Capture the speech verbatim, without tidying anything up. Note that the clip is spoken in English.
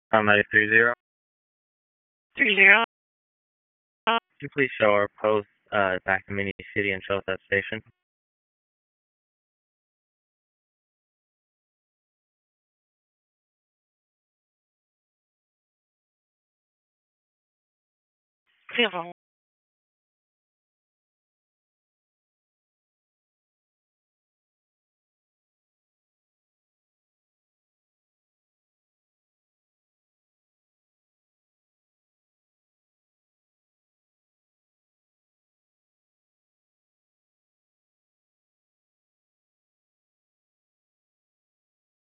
Um, nine three zero. Three zero. Can you please show our post uh, back in Mini City and show us that station? Zero.